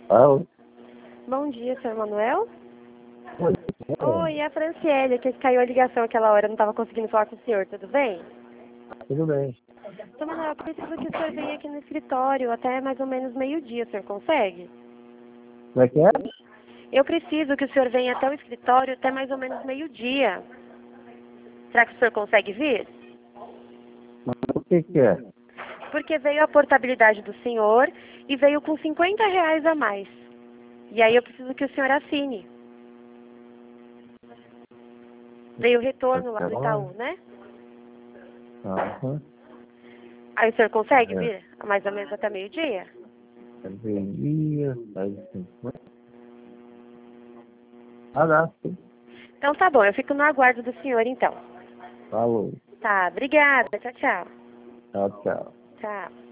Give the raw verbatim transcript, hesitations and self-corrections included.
Alô? Bom dia, senhor Manuel. Oi. Oi, é a Franciele, que caiu a ligação aquela hora, eu não estava conseguindo falar com o senhor, tudo bem? Tudo bem. Senhor Manuel, eu preciso que o senhor venha aqui no escritório até mais ou menos meio-dia, o senhor consegue? Como é que é? Eu preciso que o senhor venha até o escritório até mais ou menos meio-dia. Será que o senhor consegue vir? Mas o que que é? Porque veio a portabilidade do senhor e veio com cinquenta reais a mais. E aí eu preciso que o senhor assine. Veio o retorno lá do Itaú, né? Aham. Aí o senhor consegue É. vir mais ou menos até meio-dia? Dia, faz cinquenta. Ah, dá, sim. Então tá bom, eu fico no aguardo do senhor então. Falou. Tá, obrigada. Tchau, tchau. Tchau, tchau. Tchau.